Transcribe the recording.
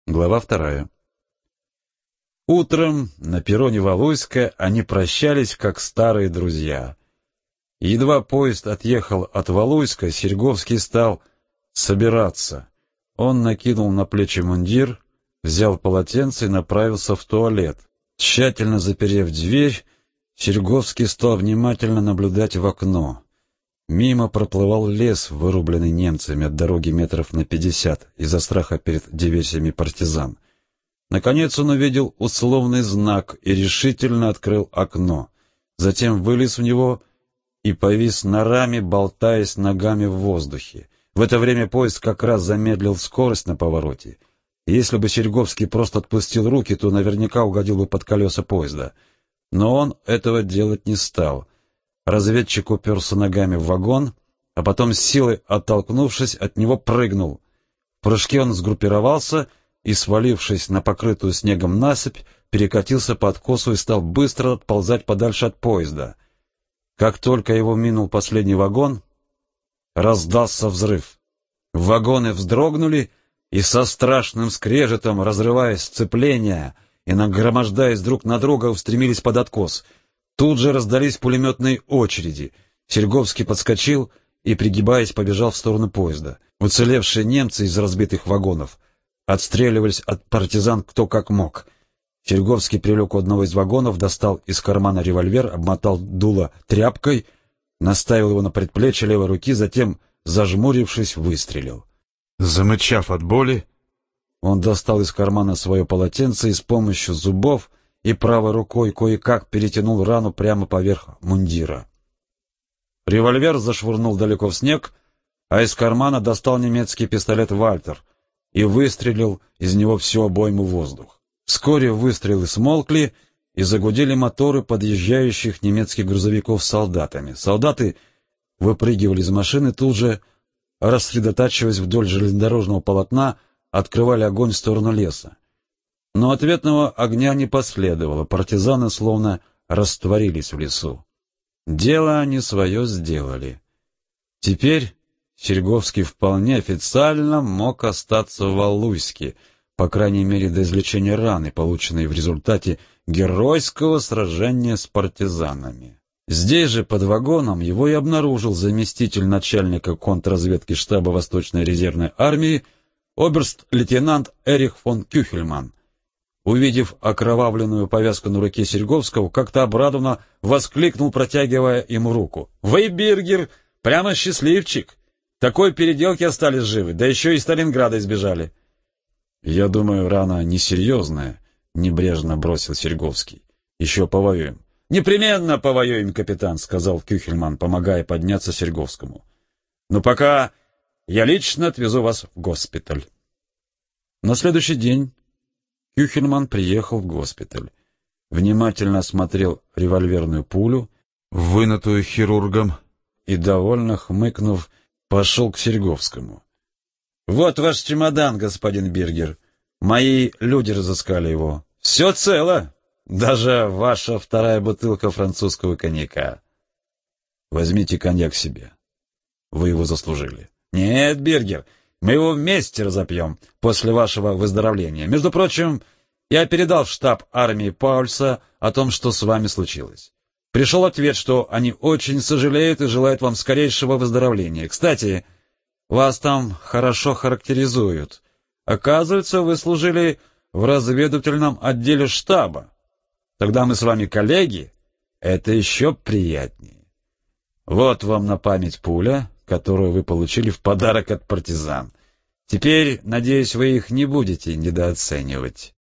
Глава 2. Утром на перроне Валуйска они прощались, как старые друзья. Едва поезд отъехал от Валуйска, Серьговский стал собираться. Он накинул на плечи мундир, взял полотенце и направился в туалет. Тщательно заперев дверь, Серьговский стал внимательно наблюдать в окно. Мимо проплывал лес, вырубленный немцами от дороги метров на 50 из-за страха перед диверсиями партизан. Наконец он увидел условный знак и решительно открыл окно. Затем вылез в него и повис на раме, болтаясь ногами в воздухе. В это время поезд как раз замедлил скорость на повороте. Если бы Серьговский просто отпустил руки, то наверняка угодил бы под колеса поезда. Но он этого делать не стал. Разведчик уперся ногами в вагон, а потом с силой оттолкнувшись, от него прыгнул. В прыжке он сгруппировался и, свалившись на покрытую снегом насыпь, перекатился по откосу и стал быстро отползать подальше от поезда. Как только его минул последний вагон, раздался взрыв. Вагоны вздрогнули и со страшным скрежетом, разрывая сцепления и нагромождаясь друг на друга, устремились под откос. Тут же раздались пулеметные очереди. Серьговский подскочил и, пригибаясь, побежал в сторону поезда. Уцелевшие немцы из разбитых вагонов отстреливались от партизан кто как мог. Серьговский привлек у одного из вагонов, достал из кармана револьвер, обмотал дуло тряпкой, наставил его на предплечье левой руки, затем, зажмурившись, выстрелил. Замычав от боли, он достал из кармана свое полотенце и с помощью зубов и правой рукой кое-как перетянул рану прямо поверх мундира. Револьвер зашвырнул далеко в снег, а из кармана достал немецкий пистолет «Вальтер» и выстрелил из него всю обойму в воздух. Вскоре выстрелы смолкли, и загудели моторы подъезжающих немецких грузовиков с солдатами. Солдаты выпрыгивали из машины, тут же, рассредотачиваясь вдоль железнодорожного полотна, открывали огонь в сторону леса. Но ответного огня не последовало, партизаны словно растворились в лесу. Дело они свое сделали. Теперь Серьговский вполне официально мог остаться в Валуйске, по крайней мере до излечения раны, полученной в результате геройского сражения с партизанами. Здесь же под вагоном его и обнаружил заместитель начальника контрразведки штаба Восточной резервной армии оберст-лейтенант Эрих фон Кюхельман. Увидев окровавленную повязку на руке Серьговского, как-то обрадованно воскликнул, протягивая ему руку: «Вы, Биргер, прямо счастливчик! Такой переделки остались живы, да еще и Сталинграда избежали!» «Я думаю, рана несерьезная», — небрежно бросил Серьговский. «Еще повоюем». «Непременно повоюем, капитан», — сказал Кюхельман, помогая подняться Серьговскому. «Но пока я лично отвезу вас в госпиталь». На следующий день Кюхельман приехал в госпиталь, внимательно осмотрел револьверную пулю, вынутую хирургом, и, довольно хмыкнув, пошел к Серьговскому. «Вот ваш чемодан, господин Биргер. Мои люди разыскали его. Все цело, даже ваша вторая бутылка французского коньяка. Возьмите коньяк себе. Вы его заслужили». «Нет, Биргер, мы его вместе разопьем после вашего выздоровления. Между прочим, я передал в штаб армии Паульса о том, что с вами случилось. Пришел ответ, что они очень сожалеют и желают вам скорейшего выздоровления. Кстати, вас там хорошо характеризуют. Оказывается, вы служили в разведывательном отделе штаба. Тогда мы с вами коллеги. Это еще приятнее. Вот вам на память пуля, которую вы получили в подарок от партизан. Теперь, надеюсь, вы их не будете недооценивать».